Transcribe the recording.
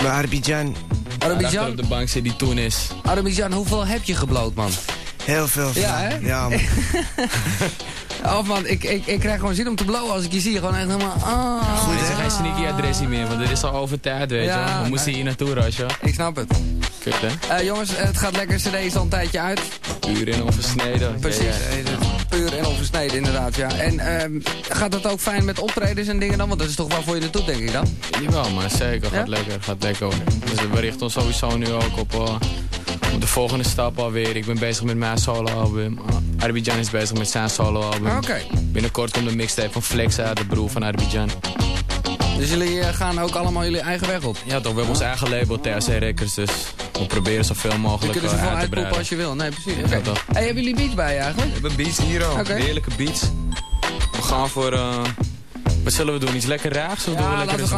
Bij Arbidjan. Achter op de bank zit die Tunis. Arbidjan, hoeveel heb je gebloot, man? Heel veel. Ja, hè? Ja, man. Oh man, ik krijg gewoon zin om te blowen als ik je zie. Gewoon echt helemaal... Goed, er is geen sneaky adressie meer, want dit is al over tijd, weet je. Ja, we moesten hier naartoe rushen. Ik snap het. Kut, hè? Jongens, het gaat lekker. CD is al een tijdje uit. Puur en onversneden. Precies. Puur en onversneden, inderdaad, ja. En gaat dat ook fijn met optredens en dingen dan? Want dat is toch waarvoor je naartoe, denk ik dan? Jawel, maar zeker. Gaat lekker hoor. Dus we richten ons sowieso nu ook op de volgende stap alweer. Ik ben bezig met mijn solo-album. Arbidjan is bezig met zijn solo-album. Oké. Binnenkort komt de mixtape van Flex uit, de broer van Arbidjan. Dus jullie gaan ook allemaal jullie eigen weg op? Ja toch, we hebben ons eigen label, TRC Records, dus we proberen zoveel mogelijk je kunt er zoveel uit te uitpoepen breiden. als je wil. Nee, precies. Okay. Ja, toch. Hey, hebben jullie beats bij je eigenlijk? We hebben beats hier al, heerlijke beats. We gaan voor, wat zullen we doen, iets lekker raags of doen we lekker